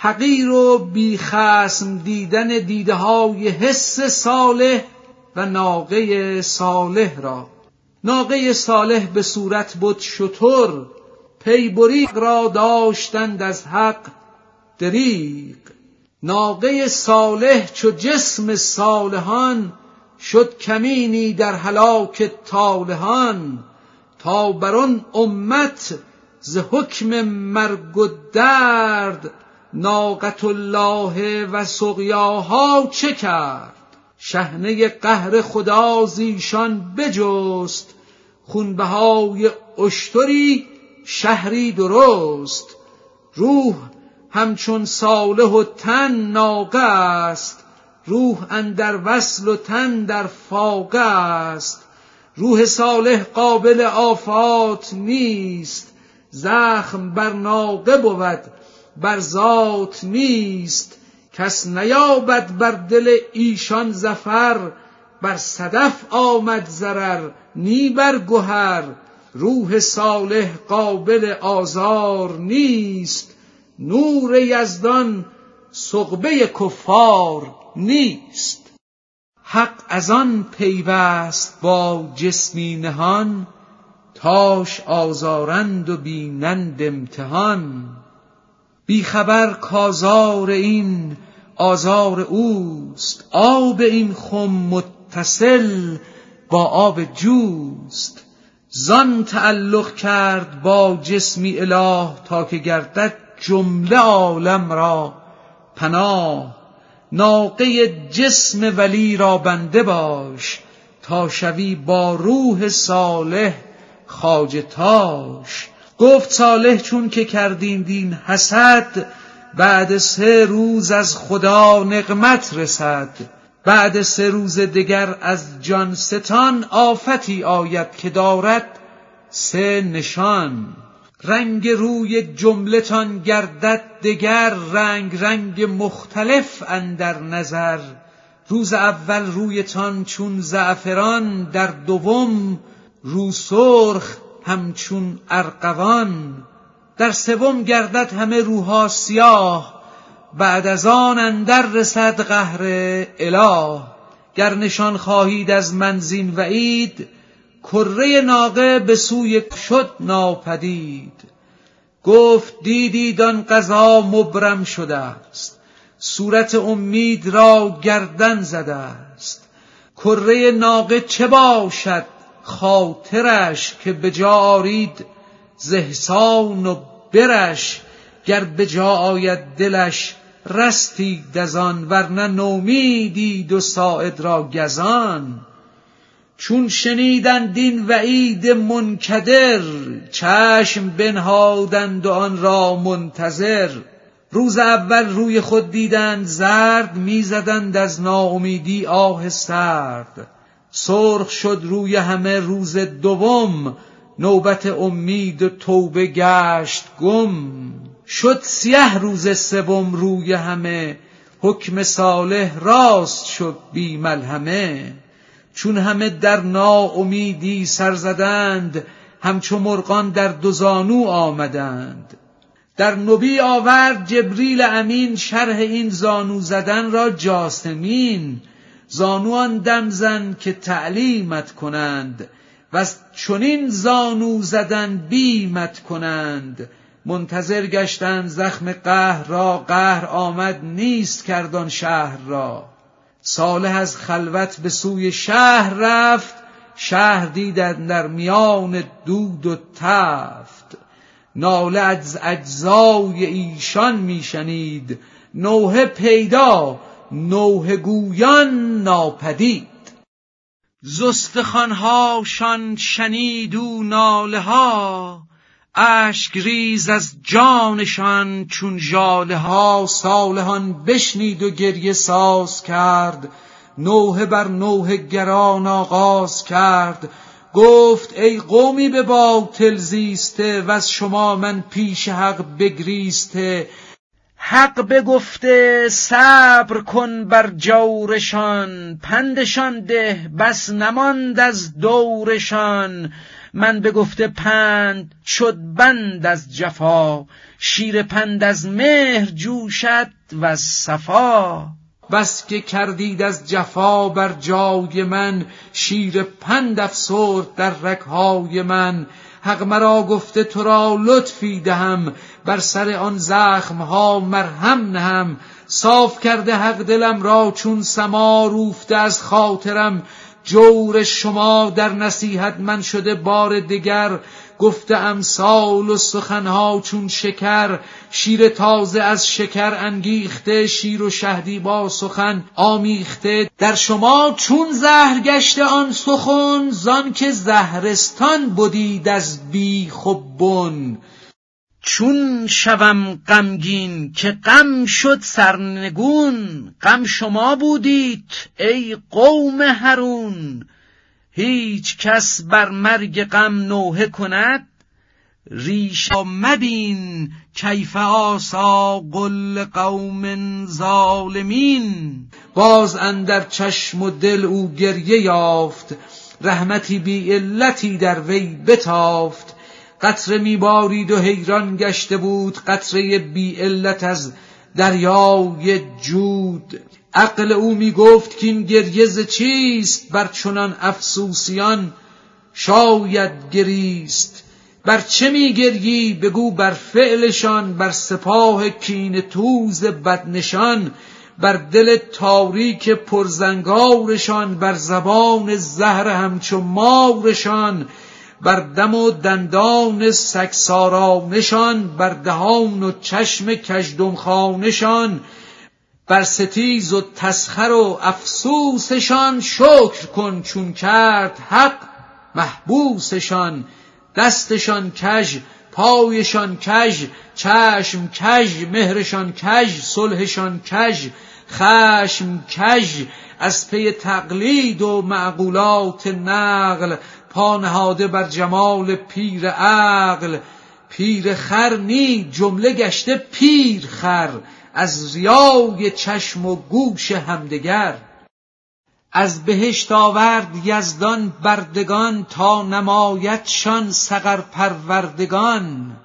حقیر و بی خصم دیدن دیده های حس صالح و ناقه صالح را. ناقه صالح به صورت بود شتر، پی بریق را داشتند از حق دریغ. ناقه صالح چو جسم صالحان، شد کمینی در هلاک طالحان. تا بران امت ز حکم مرگ و درد، ناقة الله و سقیاها چه کرد؟ شحنه قهر خدا زیشان بجست، خونبهای اشتری شهری درست. روح همچون صالح و تن ناقه است، روح اندر وصل و تن در فاقه است. روح صالح قابل آفات نیست، زخم بر ناقه بود بر ذات نیست. کس نیابد بر دل ایشان ظفر، بر صدف آمد ضرر نی بر گهر. روح صالح قابل آزار نیست، نور یزدان سغبه کفار نیست. حق از آن پیوست با جسمی نهان، تاش آزارند و بینند امتحان. بی خبر کآزار این آزار اوست، آب این خم متصل با آب جوست. زان تعلق کرد با جسمی اله، تا که گردد جمله عالم را پناه. ناقه جسم ولی را بنده باش، تا شوی با روح صالح خواجه تاش. گفت صالح چون که کردین دین حسد، بعد 3 روز از خدا نقمت رسد. بعد 3 روز دگر از جان ستان، آفتی آید که دارد 3 نشان. رنگ روی جملتان گردد دگر، رنگ رنگ مختلف اندر نظر. روز اول رویتان چون زعفران، در دوم رو سرخ همچون ارغوان. در سوم گردد همه روها سیاه، بعد از آن اندر رسد قهر اله. گر نشان خواهید از من زین وعید، کره ناقه به سوی شد ناپدید. گفت دیدید آن قضا مبرم شده است، صورت امید را گردن زده است. کره ناقه چه باشد خاطرش، که به جا آرید ز احسان و برش. گر به جا آید دلش رستید از آن، ورنه نومیدید و ساعد را گزان. چون شنیدند این وعید منکدر، چشم بنهادند و آن را منتظر. روز اول روی خود دیدند زرد، میزدند از ناامیدی آه سرد. سرخ شد روی همه روز دوم، نوبت امید و توبه گشت گم. شد سیه روز سوم روی همه، حکم صالح راست شد بی ملهمه. چون همه در ناامیدی سر زدند، همچو مرغان در 2 زانو آمدند. در نبی آورد جبریل امین، شرح این زانو زدن را جاسمین. زانوان دم زن که تعلیمت کنند، وز چنین زانو زدن بیمت کنند. منتظر گشتند زخم قهر را، قهر آمد نیست کردان شهر را. صالح از خلوت به سوی شهر رفت، شهر دیدند در میان دود و تفت. ناله از اجزای ایشان میشنید، نوحه پیدا نوحه گویان ناپدید. ز استخوان‌هاشان شنید او ناله ها، اشک ریز از جانشان چون ژاله ها. صالحان بشنید و گریه ساز کرد، نوحه بر نوحه گران آغاز کرد. گفت ای قومی به باطل زیسته، و از شما من پیش حق بگریسته. حق بگفته صبر کن بر جورشان، پندشان ده بس نماند از دورشان. من به گفته پند شد بند از جفا، شیر پند از مهر جوشد و از صفا. بس که کردید از جفا بر جای من، شیر پند افسرد در رگ‌های من. حق مرا گفته تو را لطفی دهم، بر سر آن زخمها مرهم نهم. صاف کرده حق دلم را چون سما، روفته از خاطرم جور شما. در نصیحت من شده بار دگر، گفته امثال و سخنها چون شکر. شیر تازه از شکر انگیخته، شیر و شهدی با سخن آمیخته. در شما چون زهر گشته آن سخن، زان که زهرستان بدید از بیخ و بن. چون شوم غمگین که غم شد سرنگون، غم شما بودید ای قوم هارون. هیچ کس بر مرگ غم نوحه کند، ریشا مبین کیف آسا قل قوم ظالمین. باز اندر چشم و دل او گریه یافت، رحمتی بی علتی در وی بتافت. قطره میبارید و حیران گشته بود، قطره بی علت از دریای جود. عقل او میگفت که این گریه ز چیست، بر چنان افسوسیان شاید گریست. بر چه میگریی بگو بر فعلشان، بر سپاه کینه توز بدنشان. بر دل تاریک پرزنگارشان، بر زبان زهر همچو مارشان. بر دم و دندان سگسارانشان، بر دهان و چشم کژدمخانشان. بر ستیز و تسخر و افسوسشان، شکر کن چون کرد حق محبوسشان. دستشان کژ، پایشان کژ، چشم کژ، مهرشان کژ، صلحشان کژ، خشم کژ. از پی تقلید و معقولات نقل، پا نهاده بر جمال پیر عقل. پیر خر نی جمله گشته پیر خر، از ریای چشم و گوش همدگر. از بهشت آورد یزدان بردگان، تا نمایدشان سقر پروردگان.